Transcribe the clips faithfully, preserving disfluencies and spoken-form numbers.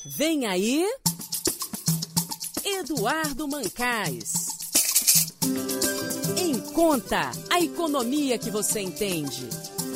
Vem aí, Eduardo Mancais. Em Conta, a economia que você entende.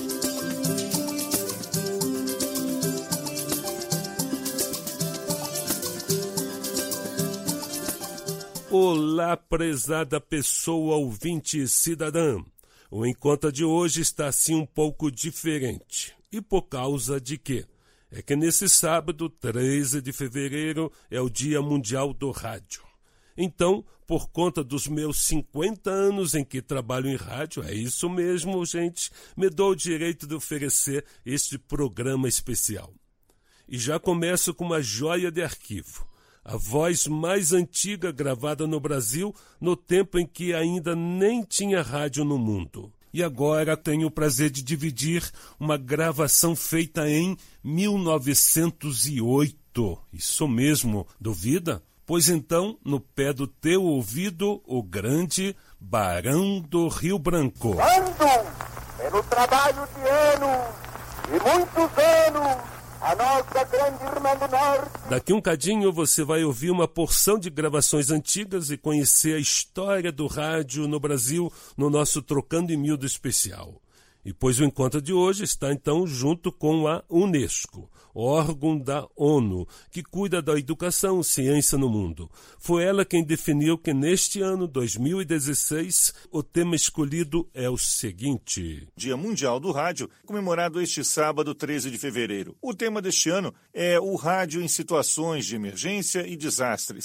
Olá, prezada pessoa ouvinte cidadã. O Em Conta de hoje está assim um pouco diferente. E por causa de quê? É que nesse sábado, treze de fevereiro, é o Dia Mundial do Rádio. Então, por conta dos meus cinquenta anos em que trabalho em rádio, é isso mesmo, gente, me dou o direito de oferecer este programa especial. E já começo com uma joia de arquivo. A voz mais antiga gravada no Brasil no tempo em que ainda nem tinha rádio no mundo. E agora tenho o prazer de dividir uma gravação feita em mil novecentos e oito. Isso mesmo, duvida? Pois então, no pé do teu ouvido, o grande Barão do Rio Branco. Quando, pelo trabalho de anos e muitos anos, a nossa grande irmã do norte. Daqui um cadinho você vai ouvir uma porção de gravações antigas e conhecer a história do rádio no Brasil no nosso Trocando em Miúdo especial. E pois o encontro de hoje está então junto com a Unesco, órgão da ONU, que cuida da educação e ciência no mundo. Foi ela quem definiu que neste ano, dois mil e dezesseis, o tema escolhido é o seguinte: Dia Mundial do Rádio, comemorado este sábado, treze de fevereiro. O tema deste ano é o rádio em situações de emergência e desastres.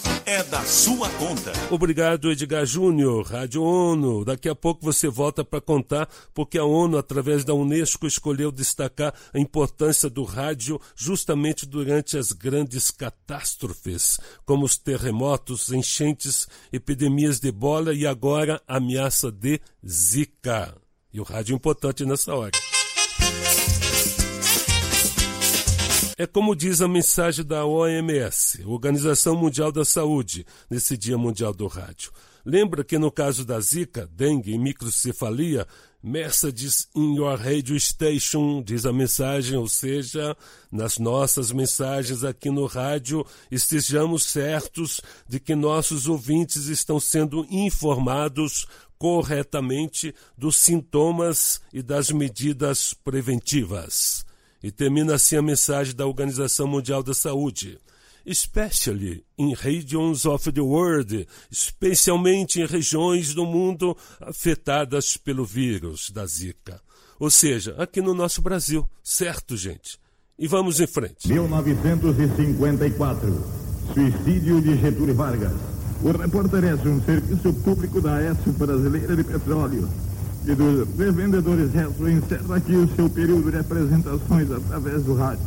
É da sua conta. Obrigado, Edgar Júnior, Rádio ONU. Daqui a pouco você volta para contar porque a ONU, através da Unesco, escolheu destacar a importância do rádio justamente durante as grandes catástrofes, como os terremotos, enchentes, epidemias de ebola e agora a ameaça de Zika. E o rádio é importante nessa hora. É como diz a mensagem da O M S, Organização Mundial da Saúde, nesse Dia Mundial do Rádio. Lembra que no caso da Zika, dengue e microcefalia, messages in your radio station, diz a mensagem, ou seja, nas nossas mensagens aqui no rádio, estejamos certos de que nossos ouvintes estão sendo informados corretamente dos sintomas e das medidas preventivas. E termina assim a mensagem da Organização Mundial da Saúde. Especially in regions of the world, especialmente em regiões do mundo afetadas pelo vírus da Zika. Ou seja, aqui no nosso Brasil, certo, gente? E vamos em frente. mil novecentos e cinquenta e quatro, suicídio de Getúlio Vargas. O repórter é um serviço público da A S Brasileira de Petróleo e dos revendedores Resto encerra aqui o seu período de apresentações através do rádio.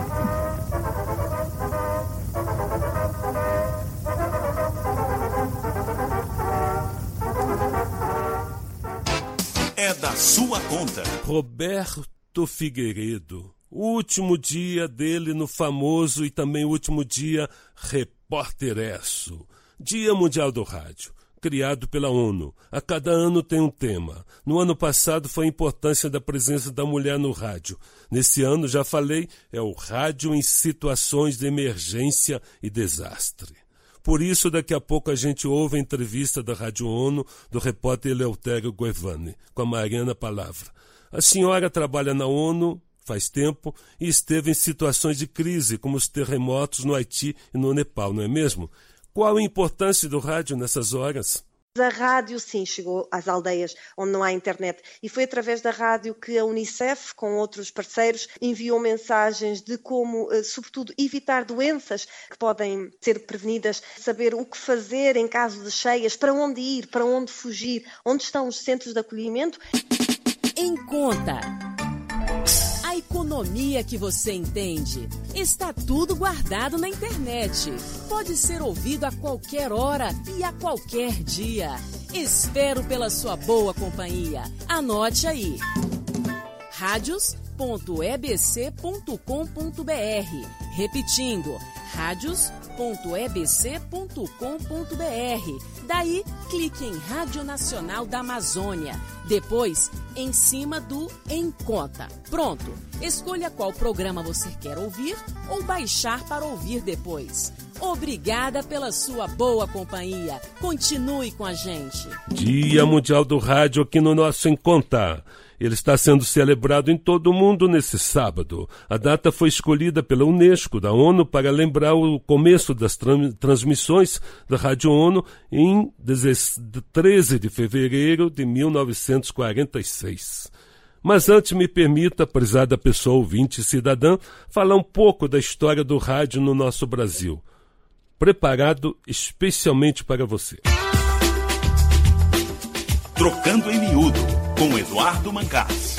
É da sua conta. Roberto Figueiredo. O último dia dele no famoso e também o último dia Repórteresso. Dia Mundial do Rádio. Criado pela ONU. A cada ano tem um tema. No ano passado foi a importância da presença da mulher no rádio. Nesse ano, já falei, é o rádio em situações de emergência e desastre. Por isso, daqui a pouco a gente ouve a entrevista da Rádio ONU do repórter Eleutério Guevani, com a Mariana Palavra. A senhora trabalha na ONU faz tempo e esteve em situações de crise, como os terremotos no Haiti e no Nepal, não é mesmo? Qual a importância do rádio nessas horas? A rádio, sim, chegou às aldeias onde não há internet e foi através da rádio que a Unicef, com outros parceiros, enviou mensagens de como, sobretudo, evitar doenças que podem ser prevenidas, saber o que fazer em caso de cheias, para onde ir, para onde fugir, onde estão os centros de acolhimento. Em Conta. A economia que você entende. Está tudo guardado na internet. Pode ser ouvido a qualquer hora e a qualquer dia. Espero pela sua boa companhia. Anote aí. radios ponto e b c ponto com ponto b r. Repetindo, rádios ponto e b c ponto com ponto b r. Daí, clique em Rádio Nacional da Amazônia. Depois, em cima do Em Conta. Pronto. Escolha qual programa você quer ouvir ou baixar para ouvir depois. Obrigada pela sua boa companhia. Continue com a gente. Dia Mundial do Rádio aqui no nosso Em Conta. Ele está sendo celebrado em todo o mundo nesse sábado. A data foi escolhida pela Unesco, da ONU, para lembrar o começo das tran- transmissões da Rádio ONU em treze de fevereiro de mil novecentos e quarenta e seis. Mas antes me permita, prezada pessoa ouvinte e cidadã, falar um pouco da história do rádio no nosso Brasil. Preparado especialmente para você. Trocando em Miúdo, com Eduardo Mancás.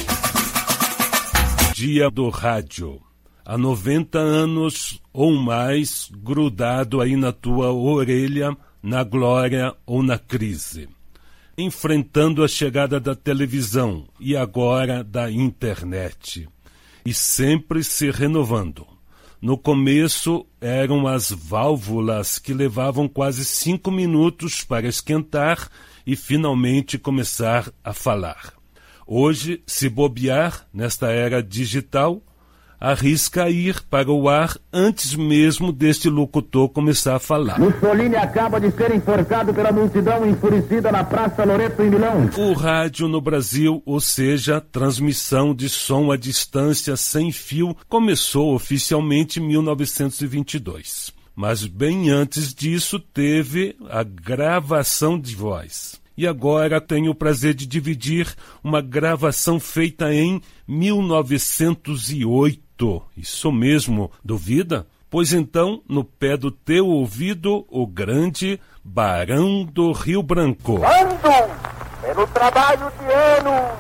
Dia do Rádio. Há noventa anos ou mais grudado aí na tua orelha, na glória ou na crise. Enfrentando a chegada da televisão e agora da internet. E sempre se renovando. No começo eram as válvulas que levavam quase cinco minutos para esquentar e finalmente começar a falar. Hoje, se bobear nesta era digital, arrisca ir para o ar antes mesmo deste locutor começar a falar. Mussolini acaba de ser enforcado pela multidão enfurecida na Praça Loreto em Milão. O rádio no Brasil, ou seja, transmissão de som à distância sem fio, começou oficialmente em mil novecentos e vinte e dois. Mas bem antes disso teve a gravação de voz. E agora tenho o prazer de dividir uma gravação feita em mil novecentos e oito. Isso mesmo, duvida? Pois então, no pé do teu ouvido, o grande Barão do Rio Branco. Quando, pelo trabalho de anos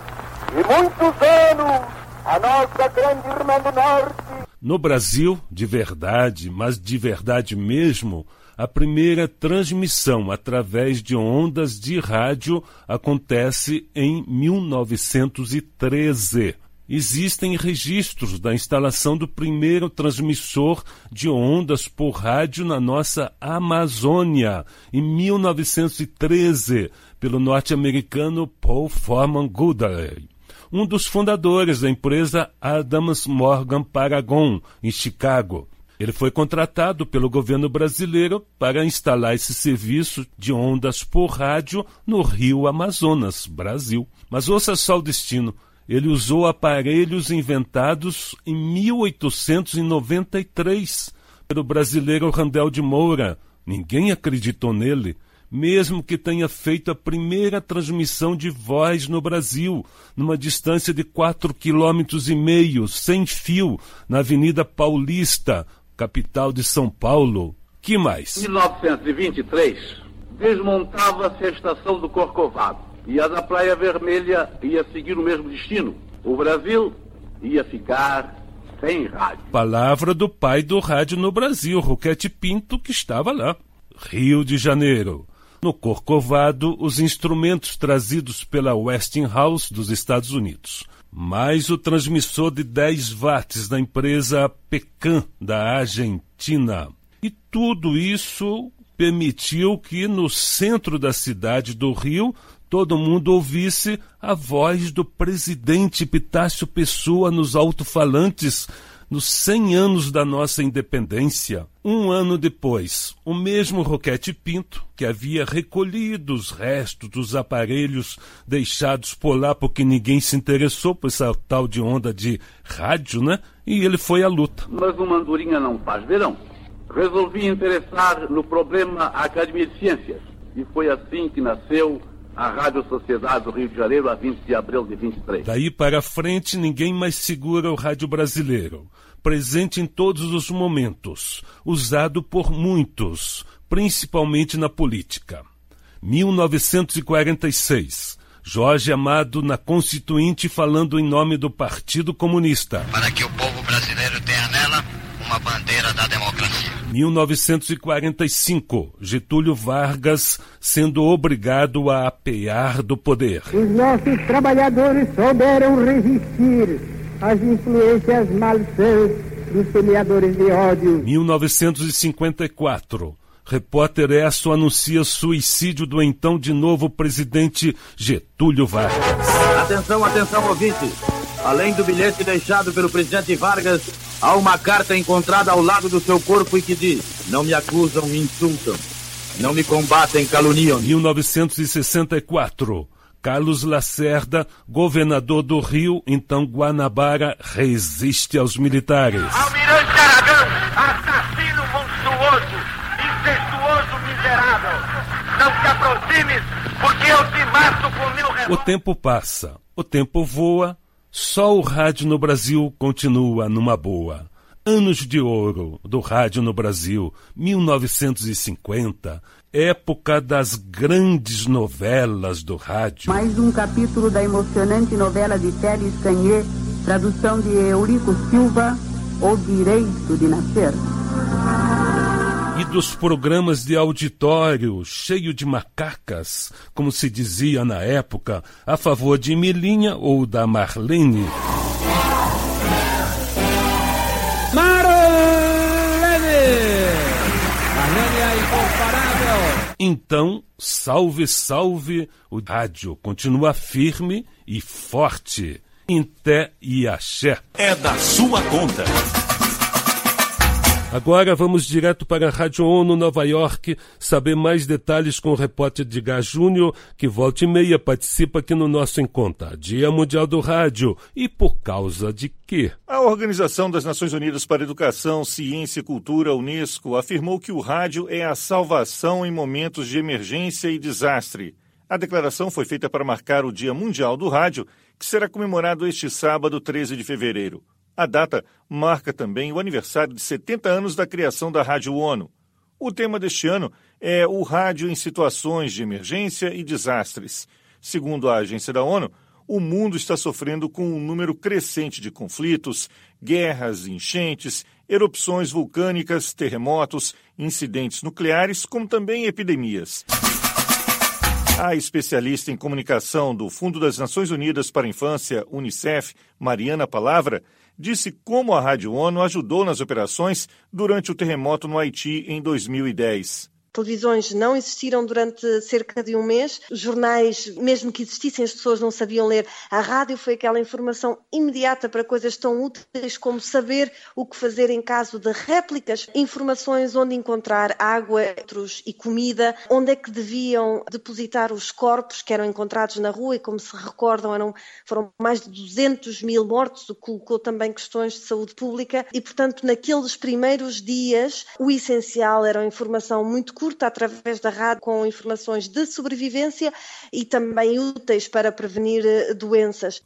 e muitos anos, a nossa grande irmã do Norte... No Brasil, de verdade, mas de verdade mesmo, a primeira transmissão através de ondas de rádio acontece em mil novecentos e treze. Existem registros da instalação do primeiro transmissor de ondas por rádio na nossa Amazônia, em mil novecentos e treze, pelo norte-americano Paul Forman Goodrich, um dos fundadores da empresa Adams Morgan Paragon, em Chicago. Ele foi contratado pelo governo brasileiro para instalar esse serviço de ondas por rádio no Rio Amazonas, Brasil. Mas ouça só o destino. Ele usou aparelhos inventados em mil oitocentos e noventa e três pelo brasileiro Randel de Moura. Ninguém acreditou nele, mesmo que tenha feito a primeira transmissão de voz no Brasil, numa distância de quatro quilômetros e meio, sem fio, na Avenida Paulista, capital de São Paulo. Que mais? Em mil novecentos e vinte e três, desmontava-se a estação do Corcovado e a da Praia Vermelha ia seguir o mesmo destino. O Brasil ia ficar sem rádio. Palavra do pai do rádio no Brasil, Roquete Pinto, que estava lá. Rio de Janeiro. No Corcovado, os instrumentos trazidos pela Westinghouse dos Estados Unidos. Mais o transmissor de dez watts da empresa Pecan, da Argentina. E tudo isso permitiu que no centro da cidade do Rio todo mundo ouvisse a voz do presidente Epitácio Pessoa nos alto-falantes nos cem anos da nossa independência. Um ano depois, o mesmo Roquete Pinto, que havia recolhido os restos dos aparelhos deixados por lá porque ninguém se interessou por essa tal de onda de rádio, né? E ele foi à luta. Mas uma andorinha não faz verão. Resolvi interessar no problema a Academia de Ciências. E foi assim que nasceu a Rádio Sociedade do Rio de Janeiro, a vinte de abril de vinte e três. Daí para frente, ninguém mais segura o rádio brasileiro. Presente em todos os momentos, usado por muitos, principalmente na política. mil novecentos e quarenta e seis, Jorge Amado na Constituinte falando em nome do Partido Comunista. Para que o povo brasileiro tenha nela uma bandeira da democracia. mil novecentos e quarenta e cinco, Getúlio Vargas sendo obrigado a apear do poder. Os nossos trabalhadores souberam resistir às influências malsãs dos semeadores de ódio. mil novecentos e cinquenta e quatro. Repórter Esso anuncia suicídio do então de novo presidente Getúlio Vargas. Atenção, atenção, ouvintes. Além do bilhete deixado pelo presidente Vargas, há uma carta encontrada ao lado do seu corpo e que diz: não me acusam, me insultam. Não me combatem, caluniam. mil novecentos e sessenta e quatro. Carlos Lacerda, governador do Rio, então Guanabara, resiste aos militares. Almirante Aragão, assassino monstruoso, incestuoso miserável. Não te aproximes, porque eu te mato com meu revólver. O tempo passa, o tempo voa, só o rádio no Brasil continua numa boa. Anos de ouro do rádio no Brasil, mil novecentos e cinquenta, época das grandes novelas do rádio. Mais um capítulo da emocionante novela de Teles Canhê, tradução de Eurico Silva, O Direito de Nascer. E dos programas de auditório, cheio de macacas, como se dizia na época, a favor de Milinha ou da Marlene. Então, salve, salve, o rádio continua firme e forte. Inté e axé. É da sua conta. Agora vamos direto para a Rádio ONU Nova York, saber mais detalhes com o repórter Edgar Júnior, que volta e meia participa aqui no nosso Encontra, Dia Mundial do Rádio. E por causa de quê? A Organização das Nações Unidas para Educação, Ciência e Cultura, Unesco, afirmou que o rádio é a salvação em momentos de emergência e desastre. A declaração foi feita para marcar o Dia Mundial do Rádio, que será comemorado este sábado, treze de fevereiro. A data marca também o aniversário de setenta anos da criação da Rádio ONU. O tema deste ano é o rádio em situações de emergência e desastres. Segundo a agência da ONU, o mundo está sofrendo com um número crescente de conflitos, guerras, enchentes, erupções vulcânicas, terremotos, incidentes nucleares, como também epidemias. A especialista em comunicação do Fundo das Nações Unidas para a Infância, Unicef, Mariana Palavra, disse como a Rádio ONU ajudou nas operações durante o terremoto no Haiti em dois mil e dez. Televisões não existiram durante cerca de um mês, os jornais, mesmo que existissem, as pessoas não sabiam ler. A rádio foi aquela informação imediata para coisas tão úteis como saber o que fazer em caso de réplicas, informações onde encontrar água e comida, onde é que deviam depositar os corpos que eram encontrados na rua e, como se recordam, eram, foram mais de duzentos mil mortos, o que colocou também questões de saúde pública e, portanto, naqueles primeiros dias, o essencial era a informação muito curta através da rádio com informações de sobrevivência e também úteis para prevenir doenças.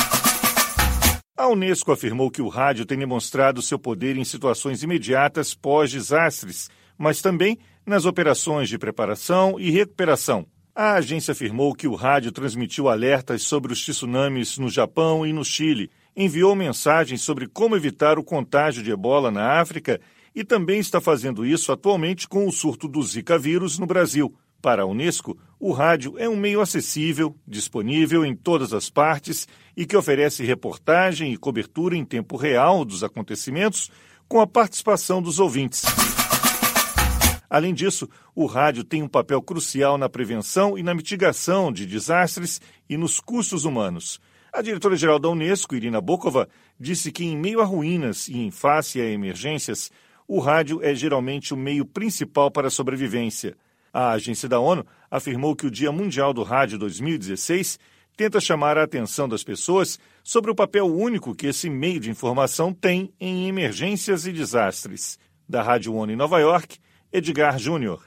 A Unesco afirmou que o rádio tem demonstrado seu poder em situações imediatas pós-desastres, mas também nas operações de preparação e recuperação. A agência afirmou que o rádio transmitiu alertas sobre os tsunamis no Japão e no Chile, enviou mensagens sobre como evitar o contágio de ebola na África e também está fazendo isso atualmente com o surto do Zika vírus no Brasil. Para a Unesco, o rádio é um meio acessível, disponível em todas as partes e que oferece reportagem e cobertura em tempo real dos acontecimentos com a participação dos ouvintes. Além disso, o rádio tem um papel crucial na prevenção e na mitigação de desastres e nos custos humanos. A diretora-geral da Unesco, Irina Bokova, disse que em meio a ruínas e em face a emergências, o rádio é geralmente o meio principal para a sobrevivência. A agência da ONU afirmou que o Dia Mundial do Rádio dois mil e dezesseis tenta chamar a atenção das pessoas sobre o papel único que esse meio de informação tem em emergências e desastres. Da Rádio ONU em Nova York, Edgar Júnior.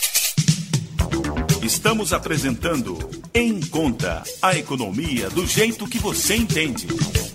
Estamos apresentando Em Conta, a economia do jeito que você entende.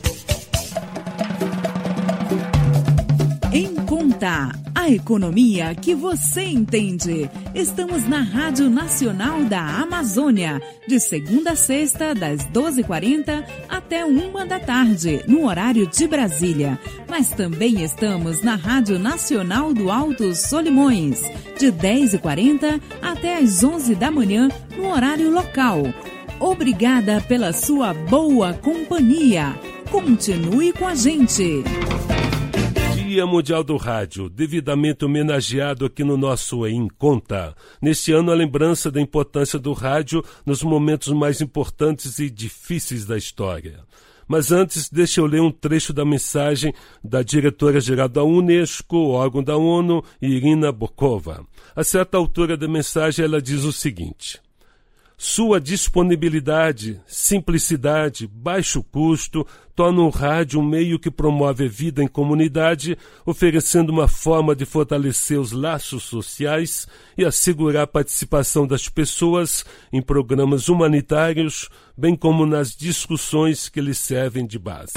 Em Conta, a economia que você entende. Estamos na Rádio Nacional da Amazônia, de segunda a sexta, das doze e quarenta até uma da tarde, no horário de Brasília. Mas também estamos na Rádio Nacional do Alto Solimões, de dez e quarenta até as onze da manhã, no horário local. Obrigada pela sua boa companhia. Continue com a gente. Dia Mundial do Rádio, devidamente homenageado aqui no nosso Em Conta. Neste ano, a lembrança da importância do rádio nos momentos mais importantes e difíceis da história. Mas antes, deixa eu ler um trecho da mensagem da diretora-geral da Unesco, órgão da ONU, Irina Bokova. A certa altura da mensagem, ela diz o seguinte: sua disponibilidade, simplicidade, baixo custo tornam o rádio um meio que promove a vida em comunidade, oferecendo uma forma de fortalecer os laços sociais e assegurar a participação das pessoas em programas humanitários, bem como nas discussões que lhes servem de base.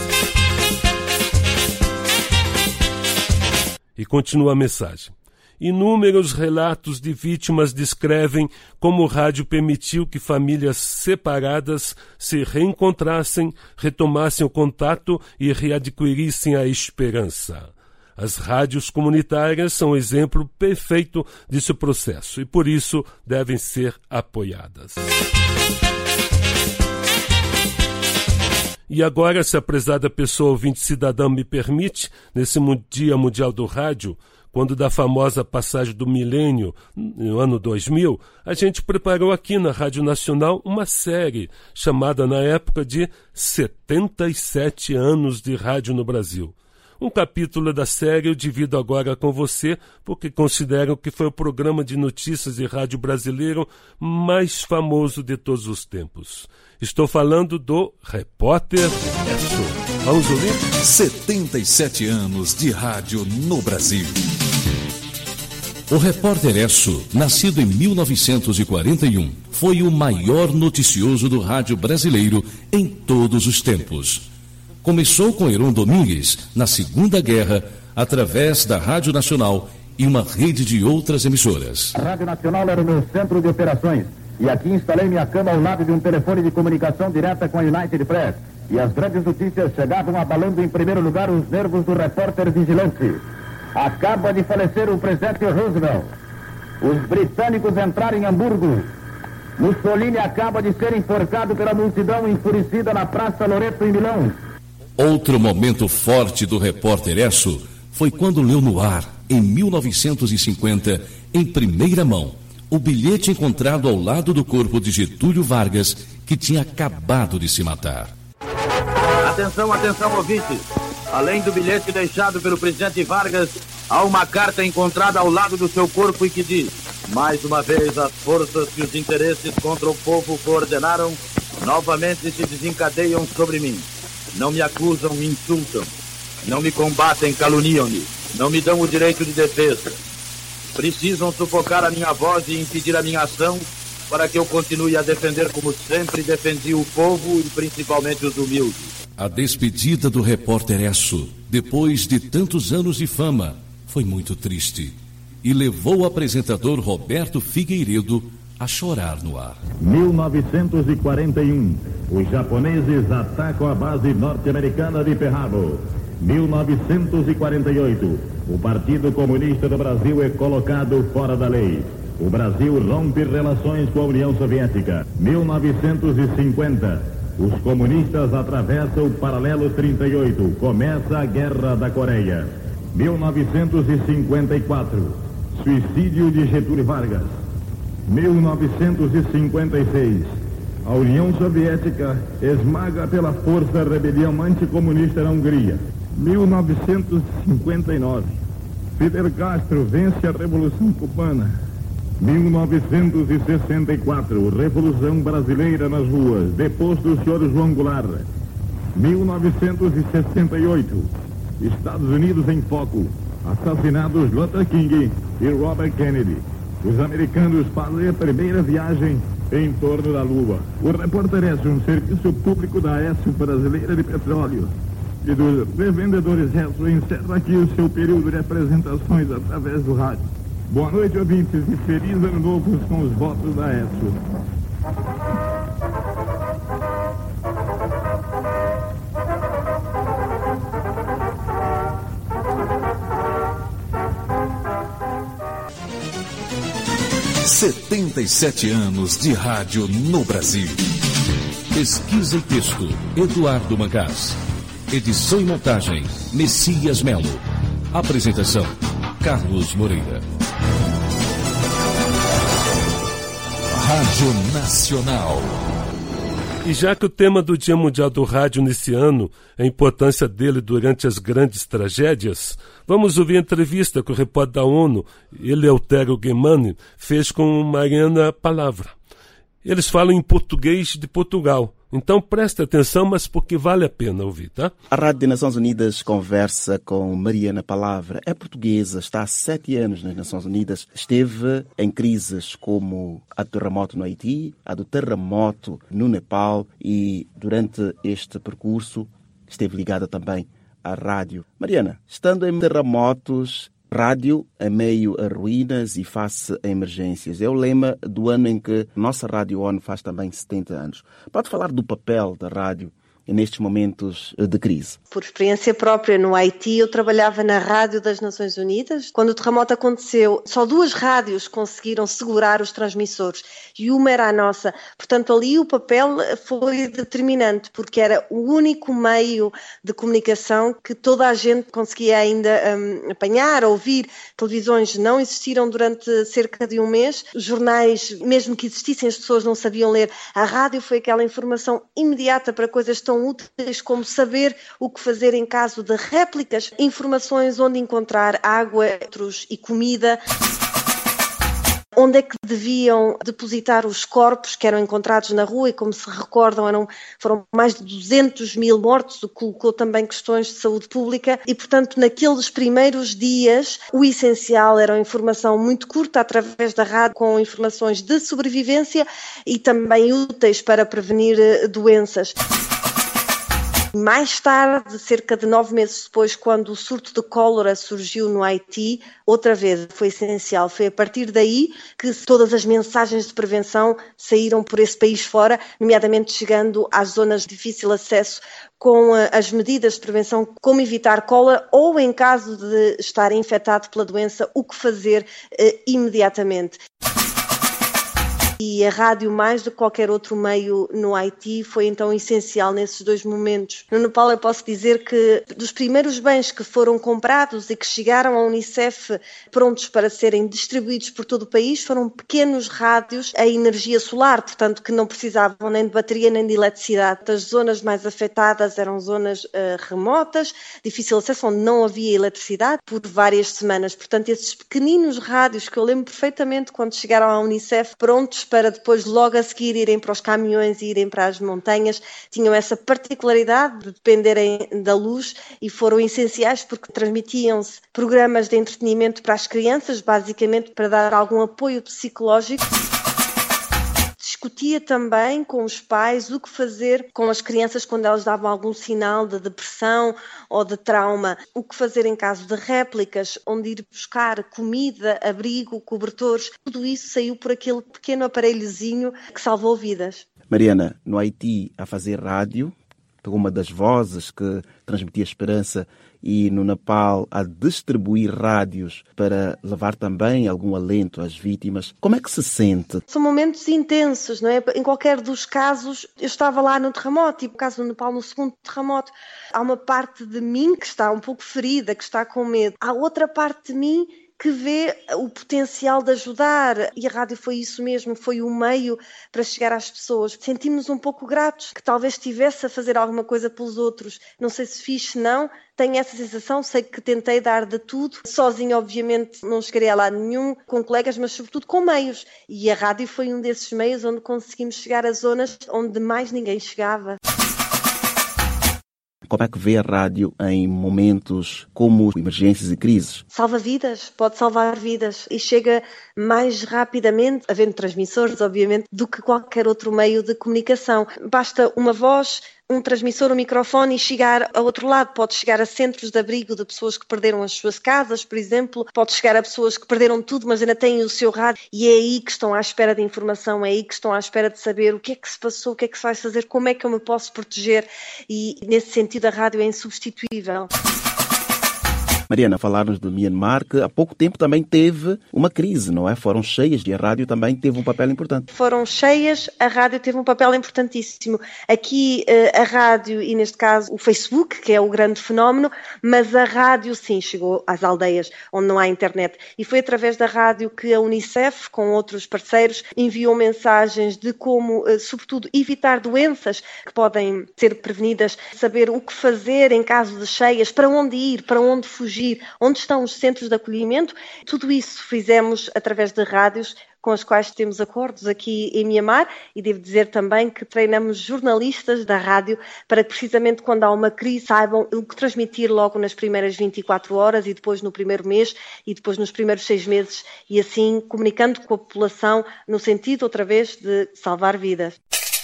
E continua a mensagem. Inúmeros relatos de vítimas descrevem como o rádio permitiu que famílias separadas se reencontrassem, retomassem o contato e readquirissem a esperança. As rádios comunitárias são um exemplo perfeito desse processo e, por isso, devem ser apoiadas. E agora, se a prezada pessoa ouvinte cidadã me permite, nesse Dia Mundial do Rádio, quando da famosa passagem do milênio, no ano dois mil, a gente preparou aqui na Rádio Nacional uma série chamada na época de setenta e sete anos de rádio no Brasil. Um capítulo da série eu divido agora com você, porque considero que foi o programa de notícias de rádio brasileiro mais famoso de todos os tempos. Estou falando do Repórter Esso. Vamos ouvir? setenta e sete anos de rádio no Brasil. O Repórter Esso, nascido em mil novecentos e quarenta e um, foi o maior noticioso do rádio brasileiro em todos os tempos. Começou com Heron Domingues na Segunda Guerra, através da Rádio Nacional e uma rede de outras emissoras. A Rádio Nacional era o meu centro de operações e aqui instalei minha cama ao lado de um telefone de comunicação direta com a United Press. E as grandes notícias chegavam abalando em primeiro lugar os nervos do repórter vigilante. Acaba de falecer o presidente Roosevelt. Os britânicos entraram em Hamburgo. Mussolini acaba de ser enforcado pela multidão enfurecida na Praça Loreto em Milão. Outro momento forte do Repórter Esso foi quando leu no ar, em mil novecentos e cinquenta, em primeira mão, o bilhete encontrado ao lado do corpo de Getúlio Vargas, que tinha acabado de se matar. Atenção, atenção, ouvintes. Além do bilhete deixado pelo presidente Vargas, há uma carta encontrada ao lado do seu corpo e que diz: mais uma vez, as forças que os interesses contra o povo coordenaram novamente se desencadeiam sobre mim. Não me acusam, me insultam. Não me combatem, caluniam-me. Não me dão o direito de defesa. Precisam sufocar a minha voz e impedir a minha ação para que eu continue a defender como sempre defendi o povo e principalmente os humildes. A despedida do Repórter Esso, depois de tantos anos de fama, foi muito triste e levou o apresentador Roberto Figueiredo a chorar no ar. mil novecentos e quarenta e um, os japoneses atacam a base norte-americana de Pearl Harbor. mil novecentos e quarenta e oito, o Partido Comunista do Brasil é colocado fora da lei. O Brasil rompe relações com a União Soviética. mil novecentos e cinquenta, os comunistas atravessam o paralelo trinta e oito. Começa a Guerra da Coreia. mil novecentos e cinquenta e quatro, suicídio de Getúlio Vargas. mil novecentos e cinquenta e seis, a União Soviética esmaga pela força a rebelião anticomunista na Hungria. mil novecentos e cinquenta e nove, Fidel Castro vence a Revolução Cubana. mil novecentos e sessenta e quatro, Revolução Brasileira nas ruas, deposto o senhor João Goulart. mil novecentos e sessenta e oito, Estados Unidos em foco, assassinados Luther King e Robert Kennedy. Os americanos fazem a primeira viagem em torno da Lua. O Repórter Esso, um serviço público da Esso Brasileira de Petróleo e dos revendedores Esso, encerra aqui o seu período de apresentações através do rádio. Boa noite, ouvintes, e feliz ano novo com os votos da Esso. setenta e sete anos de rádio no Brasil. Pesquisa e texto, Eduardo Mangás. Edição e montagem, Messias Melo. Apresentação: Carlos Moreira. Rádio Nacional. E já que o tema do Dia Mundial do Rádio nesse ano é a importância dele durante as grandes tragédias, vamos ouvir a entrevista que o repórter da ONU, Eleutério Guimani, fez com Mariana Palavra. Eles falam em português de Portugal, então preste atenção, mas porque vale a pena ouvir, tá? A Rádio das Nações Unidas conversa com Mariana Palavra. É portuguesa, está há sete anos nas Nações Unidas. Esteve em crises como a do terremoto no Haiti, a do terremoto no Nepal e durante este percurso esteve ligada também à rádio. Mariana, estando em terremotos, rádio em meio a ruínas e face a emergências. É o lema do ano em que nossa Rádio ONU faz também setenta anos. Pode falar do papel da rádio nestes momentos de crise? Por experiência própria, no Haiti, eu trabalhava na Rádio das Nações Unidas. Quando o terremoto aconteceu, só duas rádios conseguiram segurar os transmissores e uma era a nossa. Portanto, ali o papel foi determinante, porque era o único meio de comunicação que toda a gente conseguia ainda um, apanhar, ouvir. Televisões não existiram durante cerca de um mês. Os jornais, mesmo que existissem, as pessoas não sabiam ler. A rádio foi aquela informação imediata para coisas tão úteis como saber o que fazer em caso de réplicas, informações onde encontrar água, outros e comida, onde é que deviam depositar os corpos que eram encontrados na rua e, como se recordam, eram, foram mais de duzentos mil mortos, o que colocou também questões de saúde pública e, portanto, naqueles primeiros dias, o essencial era a informação muito curta através da rádio, com informações de sobrevivência e também úteis para prevenir doenças. Mais tarde, cerca de nove meses depois, quando o surto de cólera surgiu no Haiti, outra vez foi essencial. Foi a partir daí que todas as mensagens de prevenção saíram por esse país fora, nomeadamente chegando às zonas de difícil acesso, com as medidas de prevenção, como evitar cólera ou, em caso de estar infectado pela doença, o que fazer eh, imediatamente. E a rádio, mais do que qualquer outro meio no Haiti, foi então essencial nesses dois momentos. No Nepal, eu posso dizer que dos primeiros bens que foram comprados e que chegaram à Unicef prontos para serem distribuídos por todo o país foram pequenos rádios a energia solar, portanto que não precisavam nem de bateria nem de eletricidade. As zonas mais afetadas eram zonas uh, remotas, difícil acesso, onde não havia eletricidade por várias semanas. Portanto, esses pequeninos rádios que eu lembro perfeitamente quando chegaram à Unicef prontos para depois logo a seguir irem para os caminhões e irem para as montanhas, tinham essa particularidade de dependerem da luz e foram essenciais porque transmitiam-se programas de entretenimento para as crianças, basicamente para dar algum apoio psicológico. Discutia também com os pais o que fazer com as crianças quando elas davam algum sinal de depressão ou de trauma, o que fazer em caso de réplicas, onde ir buscar comida, abrigo, cobertores. Tudo isso saiu por aquele pequeno aparelhozinho que salvou vidas. Mariana, no Haiti, a fazer rádio, uma das vozes que transmitia esperança, e no Nepal a distribuir rádios para levar também algum alento às vítimas. Como é que se sente? São momentos intensos, não é? Em qualquer dos casos, eu estava lá no terremoto, e no caso do Nepal, no segundo terremoto, há uma parte de mim que está um pouco ferida, que está com medo. Há outra parte de mim que vê o potencial de ajudar, e a rádio foi isso mesmo, foi o meio para chegar às pessoas. Sentimos-nos um pouco gratos que talvez estivesse a fazer alguma coisa pelos outros. Não sei se fiz, se não, tenho essa sensação, sei que tentei dar de tudo. Sozinho, obviamente, não chegaria a lado nenhum, com colegas, mas sobretudo com meios. E a rádio foi um desses meios onde conseguimos chegar a zonas onde mais ninguém chegava. Como é que vê a rádio em momentos como emergências e crises? Salva vidas, pode salvar vidas e chega mais rapidamente, havendo transmissores, obviamente, do que qualquer outro meio de comunicação. Basta uma voz, um transmissor, um microfone e chegar a outro lado. Pode chegar a centros de abrigo de pessoas que perderam as suas casas, por exemplo. Pode chegar a pessoas que perderam tudo, mas ainda têm o seu rádio. E é aí que estão à espera de informação, é aí que estão à espera de saber o que é que se passou, o que é que se vai fazer, como é que eu me posso proteger. E, nesse sentido, a rádio é insubstituível. Mariana, falar-nos do Myanmar, que há pouco tempo também teve uma crise, não é? Foram cheias e a rádio também teve um papel importante. Foram cheias, a rádio teve um papel importantíssimo. Aqui a rádio, e neste caso o Facebook, que é o grande fenómeno, mas a rádio sim chegou às aldeias onde não há internet. E foi através da rádio que a Unicef, com outros parceiros, enviou mensagens de como, sobretudo, evitar doenças que podem ser prevenidas, saber o que fazer em caso de cheias, para onde ir, para onde fugir, onde estão os centros de acolhimento. Tudo isso fizemos através de rádios com as quais temos acordos aqui em Myanmar, e devo dizer também que treinamos jornalistas da rádio para que precisamente quando há uma crise saibam o que transmitir logo nas primeiras vinte e quatro horas e depois no primeiro mês e depois nos primeiros seis meses, e assim comunicando com a população no sentido outra vez de salvar vidas.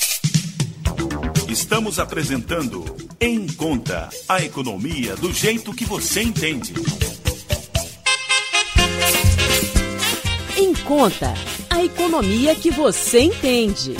Estamos apresentando Em Conta, a economia do jeito que você entende. Em Conta, a economia que você entende.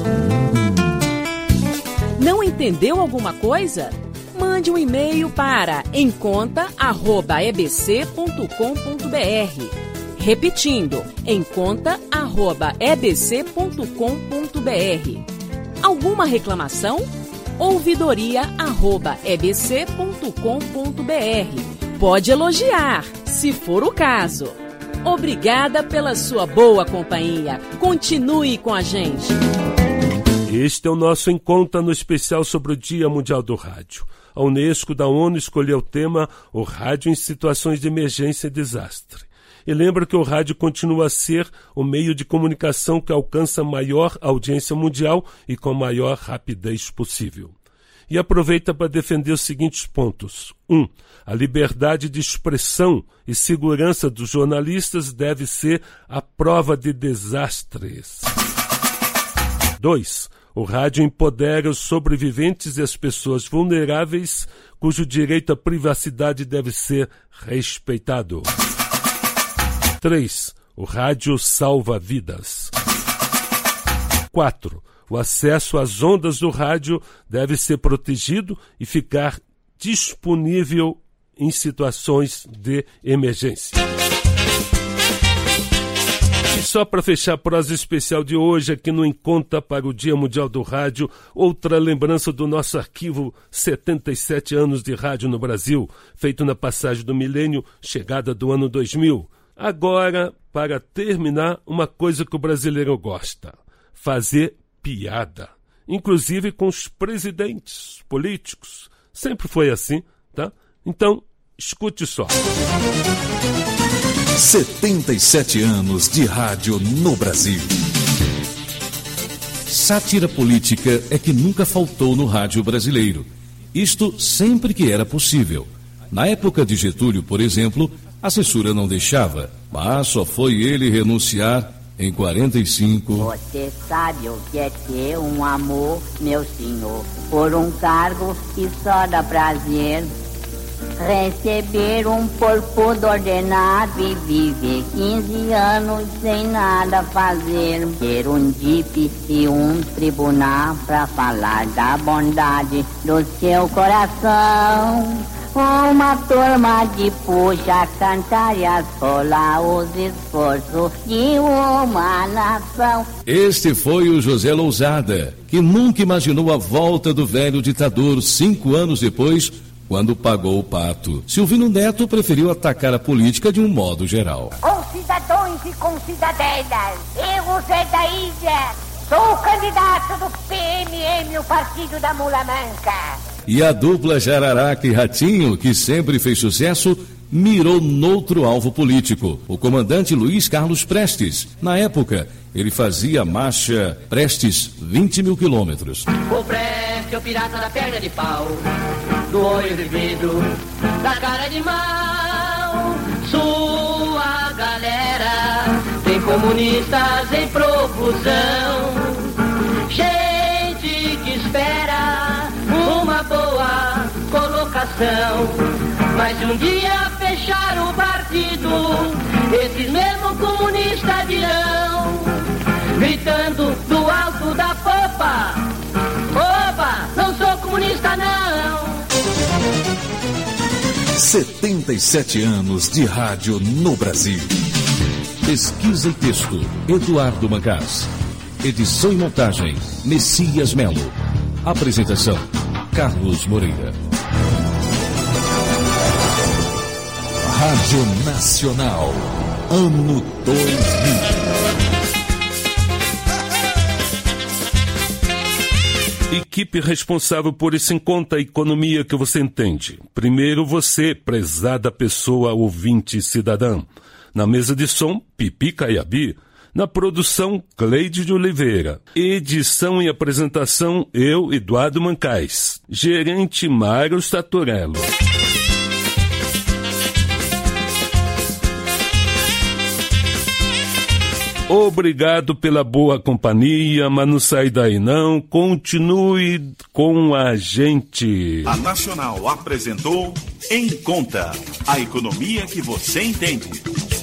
Não entendeu alguma coisa? Mande um e-mail para em conta arroba e b c ponto com ponto b r. Repetindo, em conta arroba e b c ponto com ponto b r. Alguma reclamação? ouvidoria arroba e b c ponto com ponto b r. Pode elogiar, se for o caso. Obrigada pela sua boa companhia. Continue com a gente. Este é o nosso Em Conta no especial sobre o Dia Mundial do Rádio. A Unesco da ONU escolheu o tema O Rádio em Situações de Emergência e Desastre. E lembra que o rádio continua a ser o meio de comunicação que alcança maior audiência mundial e com a maior rapidez possível. E aproveita para defender os seguintes pontos. um. A liberdade de expressão e segurança dos jornalistas deve ser a prova de desastres. dois. O rádio empodera os sobreviventes e as pessoas vulneráveis, cujo direito à privacidade deve ser respeitado. três. O rádio salva vidas. quatro. O acesso às ondas do rádio deve ser protegido e ficar disponível em situações de emergência. E só para fechar a prosa especial de hoje, aqui no Em Conta para o Dia Mundial do Rádio, outra lembrança do nosso arquivo setenta e sete anos de rádio no Brasil, feito na passagem do milênio, chegada do ano dois mil. Agora, para terminar, uma coisa que o brasileiro gosta: fazer piada, inclusive com os presidentes políticos. Sempre foi assim, tá? Então, escute só. setenta e sete anos de rádio no Brasil. Sátira política é que nunca faltou no rádio brasileiro. Isto sempre que era possível. Na época de Getúlio, por exemplo, a censura não deixava, mas só foi ele renunciar em quarenta e cinco. Você sabe o que é ter um amor, meu senhor, por um cargo que só dá prazer. Receber um porcudo ordenado e viver quinze anos sem nada fazer. Ter um Jeep e um tribunal pra falar da bondade do seu coração. Uma turma de puxa cantar e asfolar os esforços de uma nação. Este foi o José Lousada, que nunca imaginou a volta do velho ditador cinco anos depois, quando pagou o pato. Silvino Neto preferiu atacar a política de um modo geral. Concidadãos e concidadãs, eu, José da Ilha, sou o candidato do P M M, o Partido da Mula Manca. E a dupla Jararaca e Ratinho, que sempre fez sucesso, mirou noutro alvo político, o comandante Luiz Carlos Prestes. Na época, ele fazia a marcha Prestes vinte mil quilômetros. O Prestes é o pirata da perna de pau, do olho de vidro, da cara de mal. Sua galera tem comunistas em profusão, gente que espera uma boa colocação, mas um dia fechar o partido, esses mesmos comunistas dirão, gritando do alto da popa: opa, não sou comunista não. setenta e sete anos de rádio no Brasil. Pesquisa e texto, Eduardo Mangás. Edição e montagem, Messias Melo. Apresentação, Carlos Moreira. Rádio Nacional, ano dois mil. Equipe responsável por isso em conta a economia que você entende. Primeiro você, prezada pessoa ouvinte cidadã. Na mesa de som, Pipi Caiabi. Na produção, Cleide de Oliveira. Edição e apresentação, eu, Eduardo Mancais. Gerente, Mário Statorello. Obrigado pela boa companhia, mas não sai daí não. Continue com a gente. A Nacional apresentou Em Conta, a economia que você entende.